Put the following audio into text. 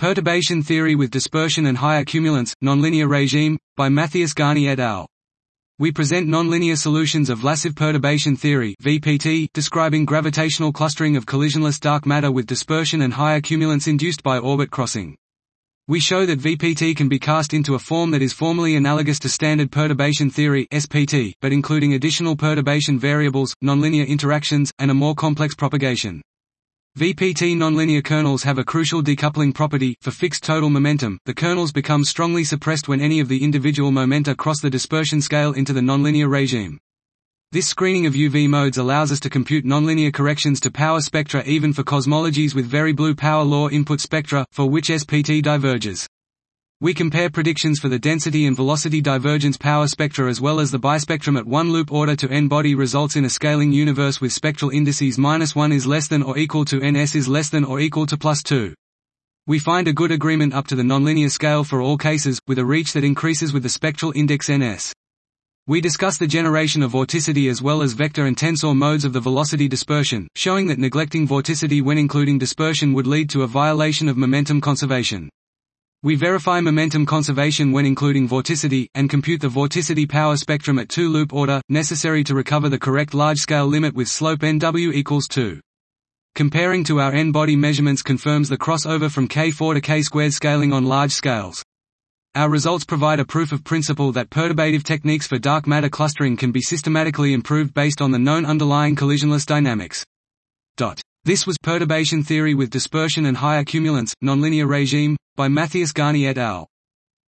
Perturbation theory with dispersion and high accumulance, nonlinear regime, by Matthias Garni et al. We present nonlinear solutions of Vlasov perturbation theory (VPT), describing gravitational clustering of collisionless dark matter with dispersion and high accumulance induced by orbit crossing. We show that VPT can be cast into a form that is formally analogous to standard perturbation theory (SPT), but including additional perturbation variables, nonlinear interactions, and a more complex propagation. VPT nonlinear kernels have a crucial decoupling property. For fixed total momentum, the kernels become strongly suppressed when any of the individual momenta cross the dispersion scale into the nonlinear regime. This screening of UV modes allows us to compute nonlinear corrections to power spectra even for cosmologies with very blue power law input spectra, for which SPT diverges. We compare predictions for the density and velocity divergence power spectra as well as the bispectrum at one loop order to n-body results in a scaling universe with spectral indices -1 is less than or equal to ns is less than or equal to +2. We find a good agreement up to the nonlinear scale for all cases, with a reach that increases with the spectral index ns. We discuss the generation of vorticity as well as vector and tensor modes of the velocity dispersion, showing that neglecting vorticity when including dispersion would lead to a violation of momentum conservation. We verify momentum conservation when including vorticity, and compute the vorticity power spectrum at two-loop order, necessary to recover the correct large-scale limit with slope nW equals 2. Comparing to our n-body measurements confirms the crossover from k4 to k² scaling on large scales. Our results provide a proof of principle that perturbative techniques for dark matter clustering can be systematically improved based on the known underlying collisionless dynamics. This was Perturbation Theory with Dispersion and High Accumulance, Nonlinear Regime, by Matthias Garni et al.